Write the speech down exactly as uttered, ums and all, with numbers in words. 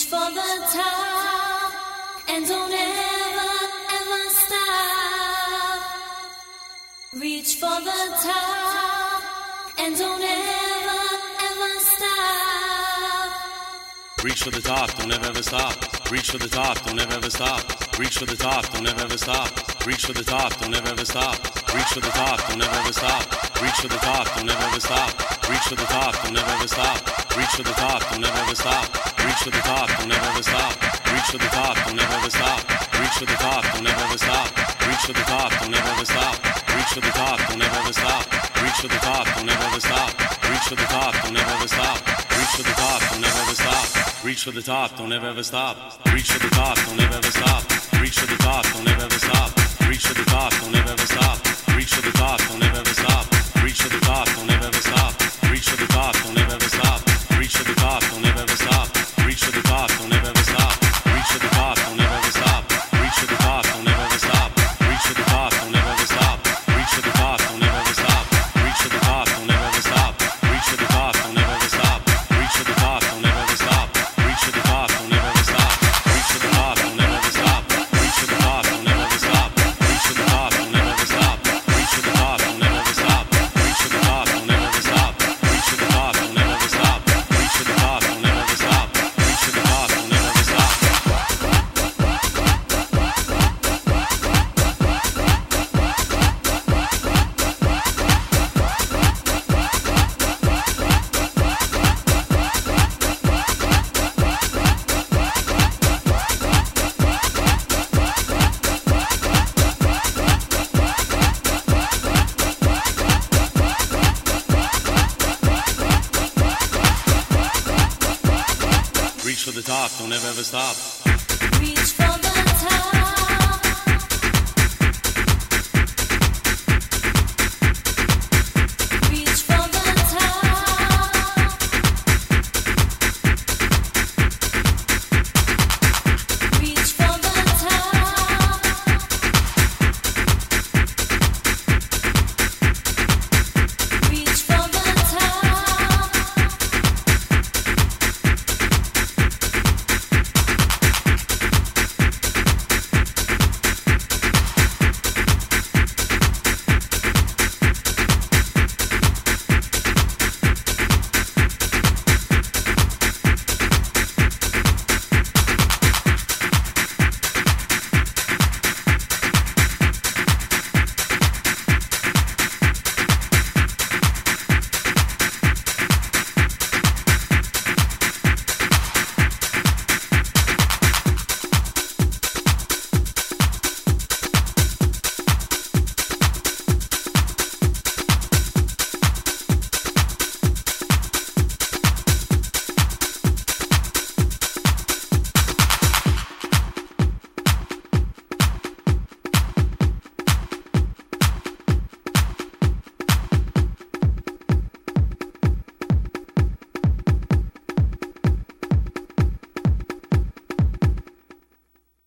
for the top and don't ever, ever stop. Reach for the top and don't ever, ever stop. Reach for the top, don't ever ever stop. Reach for the top, don't ever ever stop. Reach for the top, don't ever ever stop. Reach for the top, don't ever ever stop. Reach for the top, don't ever ever stop. Reach for the top, don't ever ever stop. Reach for the top, don't ever ever stop. Reach for the top, don't ever ever stop. Reach for the top, don't ever ever stop. Reach for the top, don't ever ever stop. Reach for the top, don't ever ever stop. Reach for the top, don't ever ever stop. Reach for the top, don't ever ever stop. Reach for the top, don't ever ever stop. Reach for the top, don't ever ever stop. Reach for the top, don't ever ever stop. Reach for the top, don't ever ever stop. Reach for the top, don't ever ever stop. Reach for the top, don't ever ever stop. Reach for the top, don't ever ever stop. Reach for the top, don't ever ever stop. Reach for the top, don't ever ever stop. Reach for the top, don't ever ever stop. Reach for the top, don't ever ever stop. Reach for the top, don't ever ever stop. Reach for the top, don't ever ever stop. Reach for the top, don't ever ever stop. Reach for the top, don't ever ever stop. Reach for the top, don't ever ever stop. Reach for the top, don't ever ever stop. Reach for the top, don't ever ever stop. Reach for the top, don't ever ever stop. Reach for the top, don't ever ever stop. Reach for the top, don't ever ever stop. Reach for the top, don't ever ever stop. Reach for the top, don't ever ever stop. Reach for the top, don't ever ever stop. Reach for the top, don't ever ever stop. Reach for the top, don't ever ever stop. Reach for the top, don't ever ever stop. Reach for the top, don't ever ever stop. Reach for the top, don't ever ever stop. Reach for the top.